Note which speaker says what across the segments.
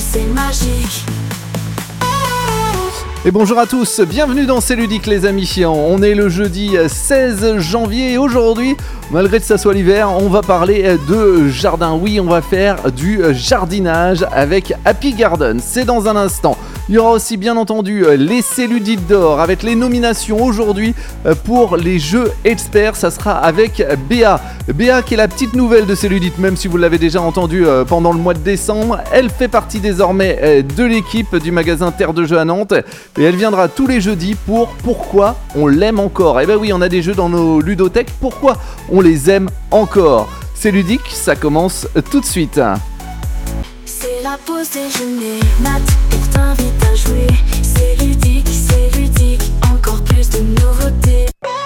Speaker 1: c'est magique.
Speaker 2: Et bonjour à tous, bienvenue dans C'est Ludique les amis. On est le jeudi 16 janvier et aujourd'hui, malgré que ça soit l'hiver, on va parler de jardin. Oui, on va faire du jardinage avec Happy Garden, c'est dans un instant. Il y aura aussi bien entendu les C'est Ludique d'or avec les nominations aujourd'hui pour les jeux experts. Ça sera avec Béa. Béa qui est la petite nouvelle de C'est Ludique, même si vous l'avez déjà entendu pendant le mois de décembre. Elle fait partie désormais de l'équipe du magasin Terre de Jeux à Nantes. Et elle viendra tous les jeudis pour Pourquoi on l'aime encore. Eh ben oui, on a des jeux dans nos ludothèques, pourquoi on les aime encore. C'est ludique, ça commence tout de suite.
Speaker 1: C'est la pause déjeuner, Nat pour t'invite à jouer. C'est ludique, encore plus de nouveautés.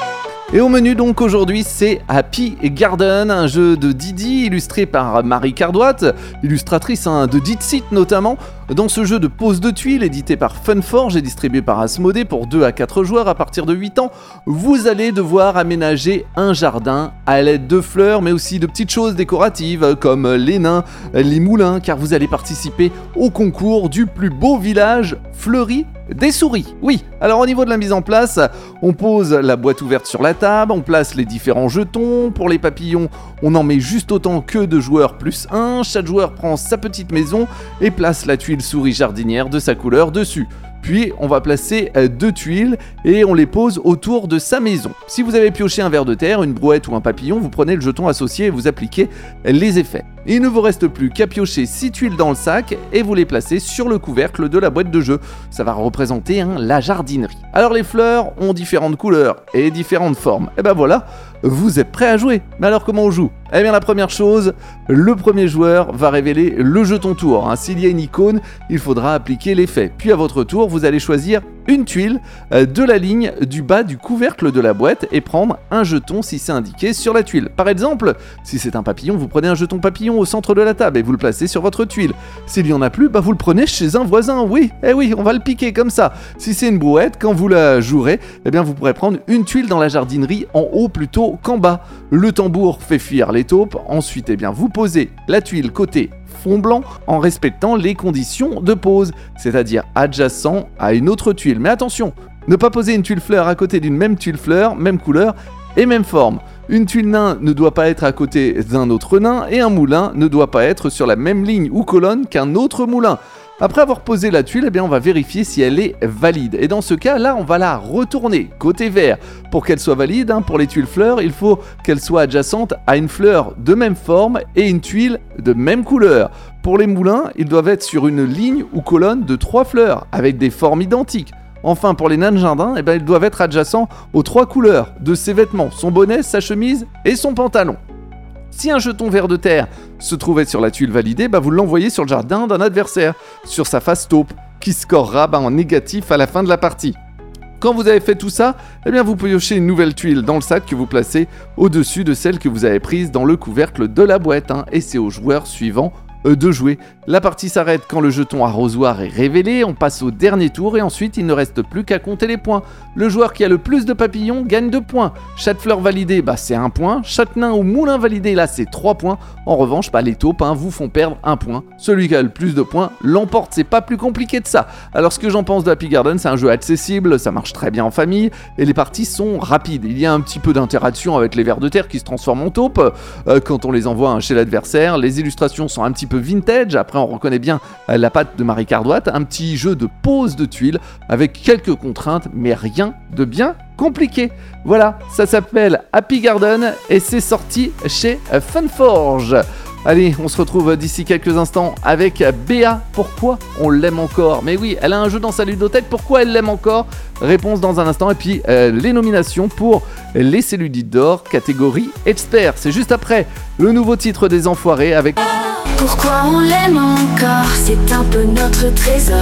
Speaker 2: Et au menu donc aujourd'hui c'est Happy Garden, un jeu de Didi illustré par Marie Cardouat, illustratrice de Dixit notamment. Dans ce jeu de pose de tuiles édité par Funforge et distribué par Asmodée pour 2 à 4 joueurs à partir de 8 ans, vous allez devoir aménager un jardin à l'aide de fleurs mais aussi de petites choses décoratives comme les nains, les moulins, car vous allez participer au concours du plus beau village fleuri des souris. Oui, alors au niveau de la mise en place, on pose la boîte ouverte sur la table, on place les différents jetons. Pour les papillons, on en met juste autant que de joueurs plus 1. Chaque joueur prend sa petite maison et place la tuile souris jardinière de sa couleur dessus. Puis on va placer 2 tuiles et on les pose autour de sa maison. Si vous avez pioché un ver de terre, une brouette ou un papillon, vous prenez le jeton associé et vous appliquez les effets. Il ne vous reste plus qu'à piocher 6 tuiles dans le sac et vous les placez sur le couvercle de la boîte de jeu. Ça va représenter la jardinerie. Alors les fleurs ont différentes couleurs et différentes formes. Et ben voilà, vous êtes prêts à jouer. Mais alors comment on joue ? Eh bien la première chose, le premier joueur va révéler le jeton tour. S'il y a une icône, il faudra appliquer l'effet. Puis à votre tour, vous allez choisir une tuile de la ligne du bas du couvercle de la boîte et prendre un jeton si c'est indiqué sur la tuile. Par exemple, si c'est un papillon, vous prenez un jeton papillon au centre de la table et vous le placez sur votre tuile. S'il n'y en a plus, vous le prenez chez un voisin. Oui, on va le piquer comme ça. Si c'est une brouette, quand vous la jouerez, vous pourrez prendre une tuile dans la jardinerie en haut plutôt qu'en bas. Le tambour fait fuir les taupes. Ensuite, vous posez la tuile côté fond blanc en respectant les conditions de pose, c'est-à-dire adjacent à une autre tuile. Mais attention, ne pas poser une tuile fleur à côté d'une même tuile fleur, même couleur et même forme. Une tuile nain ne doit pas être à côté d'un autre nain et un moulin ne doit pas être sur la même ligne ou colonne qu'un autre moulin. Après avoir posé la tuile, on va vérifier si elle est valide. Et dans ce cas, là, on va la retourner côté vert. Pour qu'elle soit valide, pour les tuiles fleurs, il faut qu'elle soit adjacente à une fleur de même forme et une tuile de même couleur. Pour les moulins, ils doivent être sur une ligne ou colonne de 3 fleurs, avec des formes identiques. Enfin, pour les nains de jardin, ils doivent être adjacents aux 3 couleurs de ses vêtements, son bonnet, sa chemise et son pantalon. Si un jeton ver de terre se trouvait sur la tuile validée, vous l'envoyez sur le jardin d'un adversaire, sur sa face taupe, qui scorera en négatif à la fin de la partie. Quand vous avez fait tout ça, vous piochez une nouvelle tuile dans le sac que vous placez au-dessus de celle que vous avez prise dans le couvercle de la boîte. Et c'est au joueur suivant de jouer. La partie s'arrête quand le jeton arrosoir est révélé, on passe au dernier tour et ensuite il ne reste plus qu'à compter les points. Le joueur qui a le plus de papillons gagne 2 points. Chaque fleur validée, c'est 1 point. Chaque nain ou moulin validé, là c'est 3 points. En revanche, les taupes vous font perdre 1 point. Celui qui a le plus de points l'emporte, c'est pas plus compliqué de ça. Alors ce que j'en pense de Happy Garden, c'est un jeu accessible, ça marche très bien en famille et les parties sont rapides. Il y a un petit peu d'interaction avec les vers de terre qui se transforment en taupes quand on les envoie chez l'adversaire. Les illustrations sont un petit peu vintage, après on reconnaît bien la patte de Marie Cardouat, un petit jeu de pose de tuiles avec quelques contraintes mais rien de bien compliqué. Voilà, ça s'appelle Happy Garden et c'est sorti chez Funforge. Allez, on se retrouve d'ici quelques instants avec Béa. Pourquoi on l'aime encore ? Mais oui, elle a un jeu dans sa ludothèque, pourquoi elle l'aime encore ? Réponse dans un instant et puis les nominations pour les C'est Ludique d'or catégorie expert. C'est juste après le nouveau titre des Enfoirés avec...
Speaker 1: Pourquoi on l'aime encore, c'est un peu notre trésor.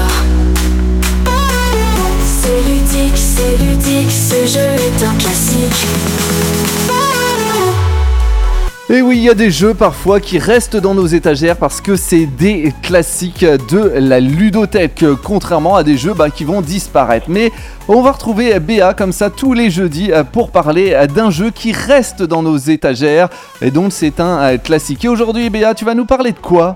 Speaker 1: C'est ludique, ce jeu est un classique.
Speaker 2: Et oui, il y a des jeux parfois qui restent dans nos étagères parce que c'est des classiques de la ludothèque, contrairement à des jeux qui vont disparaître. Mais on va retrouver Béa comme ça tous les jeudis pour parler d'un jeu qui reste dans nos étagères et donc c'est un classique. Et aujourd'hui Béa, tu vas nous parler de quoi ?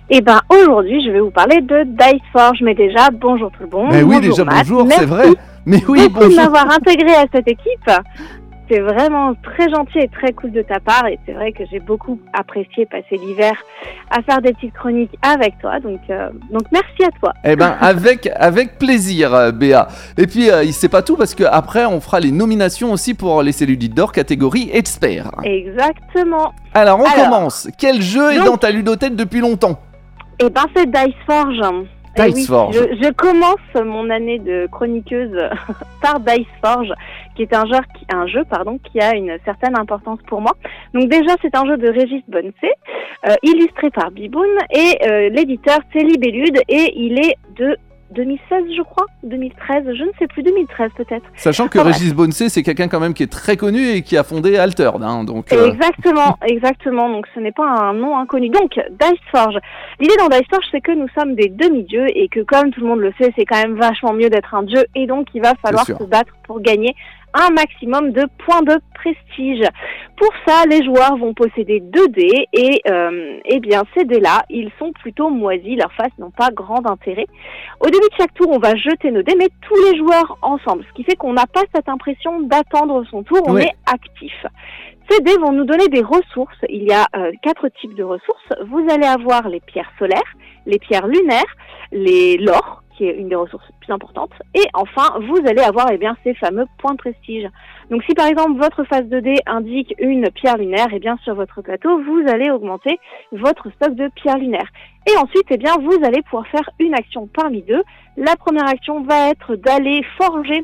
Speaker 3: Et ben aujourd'hui, je vais vous parler de Diceforge. Mais déjà, bonjour tout le monde.
Speaker 2: Mais oui,
Speaker 3: bonjour
Speaker 2: déjà
Speaker 3: Matt.
Speaker 2: bonjour,
Speaker 3: Merci
Speaker 2: c'est vrai. Mais oui,
Speaker 3: beaucoup de
Speaker 2: bonjour.
Speaker 3: m'avoir intégré à cette équipe. C'est vraiment très gentil et très cool de ta part. Et c'est vrai que j'ai beaucoup apprécié passer l'hiver à faire des petites chroniques avec toi. Donc merci à toi.
Speaker 2: Eh ben avec plaisir, Béa. Et puis c'est pas tout parce que après on fera les nominations aussi pour les Cellulites d'or catégorie expert.
Speaker 3: Exactement.
Speaker 2: Alors on commence. Quel jeu est
Speaker 3: donc,
Speaker 2: dans ta ludothèque depuis longtemps?
Speaker 3: Eh ben c'est Diceforge. Eh
Speaker 2: Diceforge.
Speaker 3: Oui, je commence mon année de chroniqueuse par Diceforge, qui est un jeu qui a une certaine importance pour moi. Donc déjà, c'est un jeu de Régis Bonnecé, illustré par Biboun, et l'éditeur c'est Libellude, et il est de 2016, je crois, 2013, je ne sais plus, 2013 peut-être.
Speaker 2: Sachant que Régis Bonnecé, c'est quelqu'un quand même qui est très connu et qui a fondé Altered, hein, donc.
Speaker 3: Exactement. Donc ce n'est pas un nom inconnu. Donc Diceforge. L'idée dans Diceforge, c'est que nous sommes des demi-dieux et que, comme tout le monde le sait, c'est quand même vachement mieux d'être un dieu, et donc il va falloir se battre pour gagner un maximum de points de prestige. Pour ça, les joueurs vont posséder 2 dés et bien ces dés-là, ils sont plutôt moisis, leurs faces n'ont pas grand intérêt. Au début de chaque tour, on va jeter nos dés, mais tous les joueurs ensemble, ce qui fait qu'on n'a pas cette impression d'attendre son tour, on est actif. Ces dés vont nous donner des ressources. Il y a 4 types de ressources. Vous allez avoir les pierres solaires, les pierres lunaires, l'or, qui est une des ressources plus importantes, et enfin, vous allez avoir ces fameux points de prestige. Donc si par exemple votre face de dés indique une pierre lunaire, sur votre plateau, vous allez augmenter votre stock de pierres lunaires. Et ensuite, vous allez pouvoir faire une action parmi deux. La première action va être d'aller forger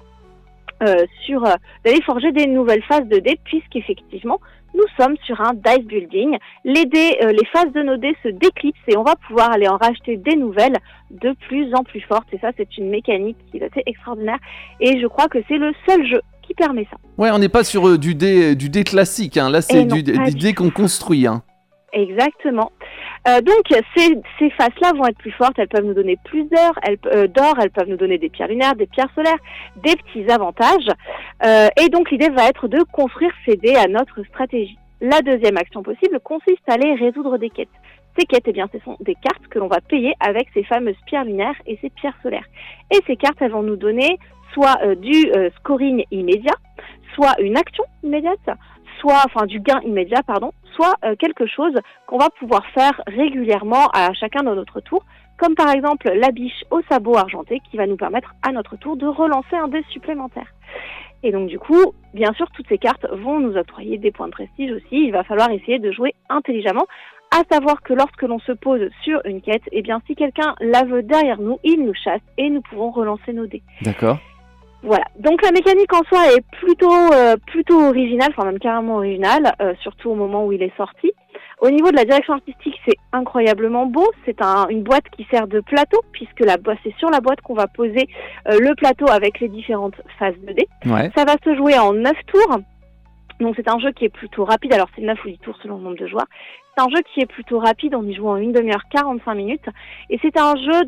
Speaker 3: des nouvelles phases de dés, puisqu'effectivement, nous sommes sur un dice building. Les phases de nos dés se déclipsent et on va pouvoir aller en racheter des nouvelles de plus en plus fortes. Et ça, c'est une mécanique qui est assez extraordinaire. Et je crois que c'est le seul jeu qui permet ça.
Speaker 2: Ouais, on n'est pas sur du dé classique, hein. Là, c'est du dé qu'on construit. Hein.
Speaker 3: Exactement. Donc ces faces-là vont être plus fortes, elles peuvent nous donner plus d'or, elles peuvent nous donner des pierres lunaires, des pierres solaires, des petits avantages. Et donc l'idée va être de construire ces dés à notre stratégie. La deuxième action possible consiste à aller résoudre des quêtes. Ces quêtes, ce sont des cartes que l'on va payer avec ces fameuses pierres lunaires et ces pierres solaires. Et ces cartes, elles vont nous donner soit du scoring immédiat, soit une action immédiate, du gain immédiat, soit quelque chose qu'on va pouvoir faire régulièrement à chacun de notre tour, comme par exemple la biche au sabot argenté qui va nous permettre à notre tour de relancer un dé supplémentaire. Et donc du coup, bien sûr, toutes ces cartes vont nous octroyer des points de prestige aussi. Il va falloir essayer de jouer intelligemment, à savoir que lorsque l'on se pose sur une quête, si quelqu'un la veut derrière nous, il nous chasse et nous pouvons relancer nos dés.
Speaker 2: D'accord.
Speaker 3: Voilà, donc la mécanique en soi est plutôt originale, même carrément originale, surtout au moment où il est sorti. Au niveau de la direction artistique, c'est incroyablement beau. C'est une boîte qui sert de plateau, puisque c'est sur la boîte qu'on va poser le plateau avec les différentes phases de dés. Ouais. Ça va se jouer en 9 tours. Donc c'est un jeu qui est plutôt rapide, alors c'est 9 ou 10 tours selon le nombre de joueurs. C'est un jeu qui est plutôt rapide, on y joue en 1 demi-heure, 45 minutes. Et c'est un jeu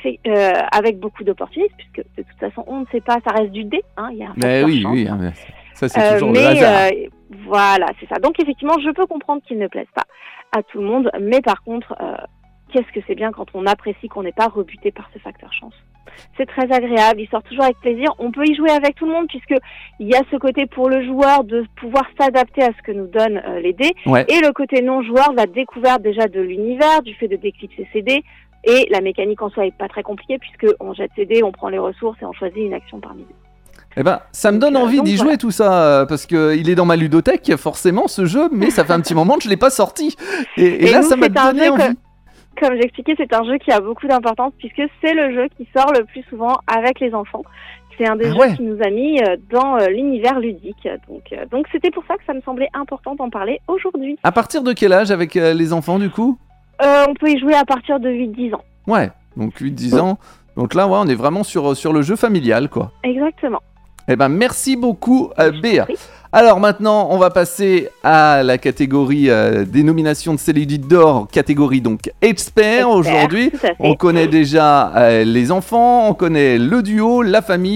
Speaker 3: avec beaucoup d'opportunistes, puisque de toute façon on ne sait pas, ça reste du dé. Il y a un facteur chance. Oui,
Speaker 2: ça c'est toujours le hasard.
Speaker 3: Voilà, c'est ça. Donc effectivement, je peux comprendre qu'il ne plaise pas à tout le monde, mais par contre, qu'est-ce que c'est bien quand on apprécie qu'on n'est pas rebuté par ce facteur chance. C'est très agréable, il sort toujours avec plaisir. On peut y jouer avec tout le monde puisqu'il y a ce côté pour le joueur de pouvoir s'adapter à ce que nous donnent les dés. Ouais. Et le côté non-joueur, la découverte déjà de l'univers, du fait de déclipser ses dés. Et la mécanique en soi est pas très compliquée puisqu'on jette ses dés, on prend les ressources et on choisit une action parmi eux.
Speaker 2: Ça me donne envie d'y jouer tout ça, parce qu'il est dans ma ludothèque, forcément, ce jeu, mais ça fait un petit moment que je ne l'ai pas sorti. Et là, ça m'a donné envie.
Speaker 3: Comme j'expliquais, c'est un jeu qui a beaucoup d'importance, puisque c'est le jeu qui sort le plus souvent avec les enfants. C'est un des jeux qui nous a mis dans l'univers ludique. Donc c'était pour ça que ça me semblait important d'en parler aujourd'hui.
Speaker 2: À partir de quel âge avec les enfants, du coup ?
Speaker 3: On peut y jouer à partir de 8-10 ans.
Speaker 2: Ouais, donc 8-10 ans. Donc là, on est vraiment sur le jeu familial, quoi.
Speaker 3: Exactement.
Speaker 2: Merci beaucoup, Béa. Alors maintenant, on va passer à la catégorie des nominations de Cellulites d'or, catégorie donc expert aujourd'hui. On connaît déjà les enfants, on connaît le duo, la famille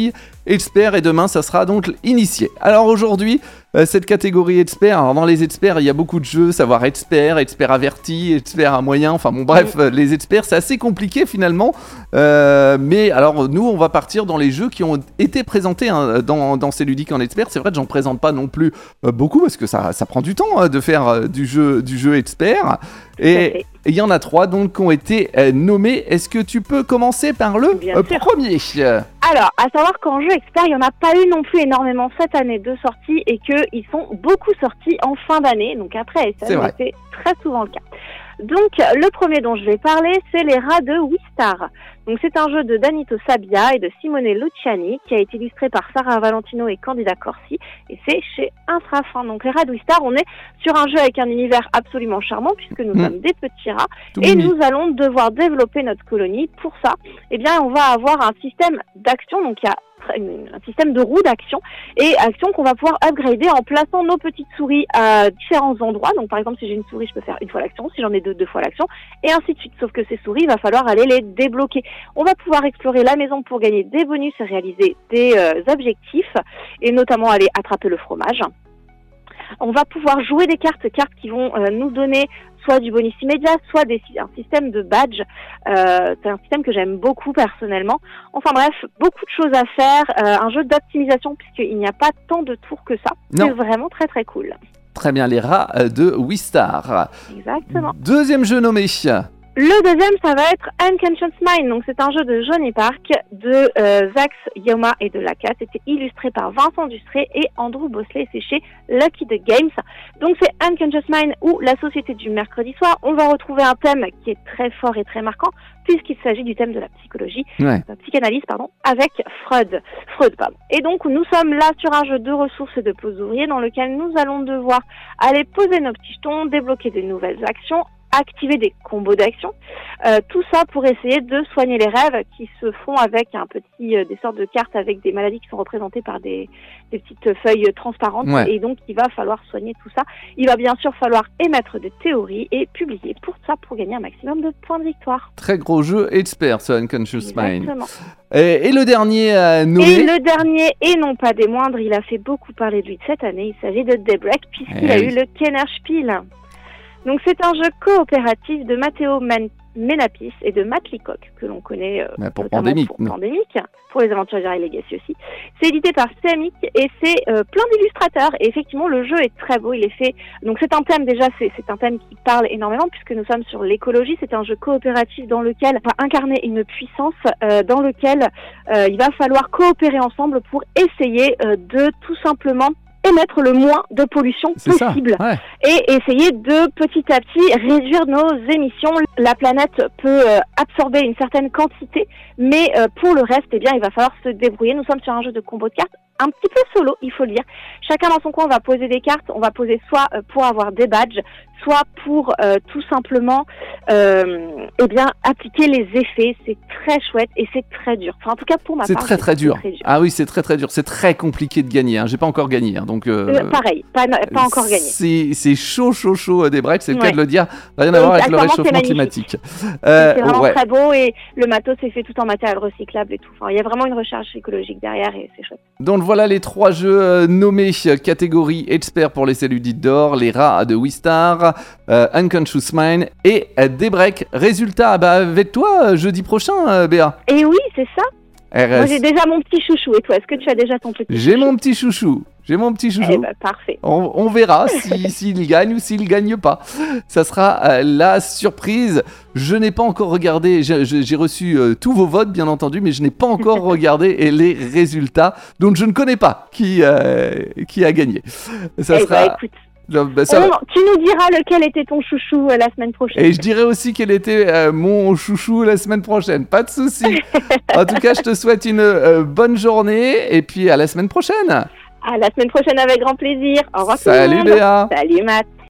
Speaker 2: expert et demain ça sera donc initié. Alors aujourd'hui, cette catégorie expert, alors dans les experts il y a beaucoup de jeux, savoir expert averti, expert à moyen, enfin bon bref, les experts c'est assez compliqué finalement, mais alors nous on va partir dans les jeux qui ont été présentés dans C'est ludique en expert. C'est vrai que j'en présente pas non plus beaucoup parce que ça prend du temps de faire du jeu expert, et il y en a 3 donc qui ont été nommés. Est-ce que tu peux commencer par le premier?
Speaker 3: Alors, à savoir qu'en jeu expert, il n'y en a pas eu non plus énormément cette année de sorties et qu'ils sont beaucoup sortis en fin d'année. Donc après, ça c'était très souvent le cas. Donc, le premier dont je vais parler, c'est les rats de Wistar. Donc, c'est un jeu de Danito Sabbia et de Simone Luciani qui a été illustré par Sarah Valentino et Candida Corsi, et c'est chez Infrafin. Donc, les rats de Wistar, on est sur un jeu avec un univers absolument charmant puisque nous sommes des petits rats et nous allons devoir développer notre colonie. Pour ça, eh bien, on va avoir un système d'action. Donc, il y a un système de roues d'action et action qu'on va pouvoir upgrader en plaçant nos petites souris à différents endroits. Donc par exemple, si j'ai une souris, je peux faire une fois l'action, si j'en ai deux fois l'action, et ainsi de suite. Sauf que ces souris, il va falloir aller les débloquer. On va pouvoir explorer la maison pour gagner des bonus et réaliser des objectifs, et notamment aller attraper le fromage. On va pouvoir jouer des cartes qui vont nous donner soit du bonus immédiat, soit un système de badge. C'est un système que j'aime beaucoup personnellement. Enfin bref, beaucoup de choses à faire. Un jeu d'optimisation puisqu'il n'y a pas tant de tours que ça. Non. C'est vraiment très très cool.
Speaker 2: Très bien, les rats de Wistar.
Speaker 3: Exactement.
Speaker 2: Deuxième jeu nommé.
Speaker 3: Le deuxième, ça va être Unconscious Mind. Donc, c'est un jeu de Johnny Park, de Zax Yoma et de Laka. C'était illustré par Vincent Dustré et Andrew Bosley. C'est chez Lucky the Games. Donc, c'est Unconscious Mind ou la société du mercredi soir. On va retrouver un thème qui est très fort et très marquant, puisqu'il s'agit du thème de la psychologie, psychanalyse, avec Freud. Et donc, nous sommes là sur un jeu de ressources et de pose ouvriers dans lequel nous allons devoir aller poser nos petits jetons, débloquer de nouvelles actions, activer des combos d'actions, tout ça pour essayer de soigner les rêves qui se font avec des sortes de cartes avec des maladies qui sont représentées par des petites feuilles transparentes, et donc il va falloir soigner tout ça. Il va bien sûr falloir émettre des théories et publier pour ça pour gagner un maximum de points de victoire.
Speaker 2: Très gros jeu expert, ce Unconscious Mind. Et le dernier nommé.
Speaker 3: Et le dernier, et non pas des moindres, il a fait beaucoup parler de lui cette année, il s'agit de Daybreak puisqu'il a eu le Kennerspiel. Donc c'est un jeu coopératif de Matteo Menapis et de Matt Leacock, que l'on connaît
Speaker 2: pour Pandémique,
Speaker 3: pour les Aventuriers Legacy aussi. C'est édité par Cemic et c'est plein d'illustrateurs. Et effectivement, le jeu est très beau. Il est fait. Donc c'est un thème déjà, c'est un thème qui parle énormément puisque nous sommes sur l'écologie. C'est un jeu coopératif dans lequel on va incarner une puissance, dans lequel il va falloir coopérer ensemble pour essayer de tout simplement émettre le moins de pollution possible et essayer de petit à petit réduire nos émissions. La planète peut absorber une certaine quantité, mais pour le reste, eh bien, il va falloir se débrouiller. Nous sommes sur un jeu de combo de cartes, un petit peu solo, il faut le dire. Chacun dans son coin, on va poser des cartes. On va poser soit pour avoir des badges, soit pour tout simplement appliquer les effets. C'est très chouette et c'est très dur. Enfin, en tout cas, pour ma part,
Speaker 2: c'est très dur. Ah oui, c'est très dur. C'est très compliqué de gagner. J'ai pas encore gagné. Donc,
Speaker 3: pareil, pas encore gagné.
Speaker 2: C'est chaud des breaks, c'est le cas de le dire. Rien à voir avec le réchauffement climatique.
Speaker 3: C'est vraiment très beau et le matos est fait tout en matériel recyclable et tout. Enfin, il y a vraiment une recherche écologique derrière et c'est chouette.
Speaker 2: Donc voilà les 3 jeux nommés catégorie expert pour les Céludites d'or, les rats de Wistar, Unconscious Mind et Daybreak. Résultat avec toi jeudi prochain, Béa.
Speaker 3: Et oui, c'est ça. Moi j'ai déjà mon petit chouchou, et toi, est-ce que tu as déjà ton petit chouchou?
Speaker 2: J'ai mon petit chouchou.
Speaker 3: Parfait.
Speaker 2: On verra s'il gagne ou s'il gagne pas. Ça sera la surprise. Je n'ai pas encore regardé, j'ai reçu tous vos votes bien entendu, mais je n'ai pas encore regardé les résultats. Donc je ne connais pas qui a gagné. Ça sera...
Speaker 3: écoute. Tu nous diras lequel était ton chouchou la semaine prochaine.
Speaker 2: Et je dirai aussi quel était mon chouchou la semaine prochaine. Pas de souci. En tout cas, je te souhaite une bonne journée et puis à la semaine prochaine.
Speaker 3: À la semaine prochaine avec grand plaisir. Au revoir.
Speaker 2: Salut Béa.
Speaker 3: Salut Matt.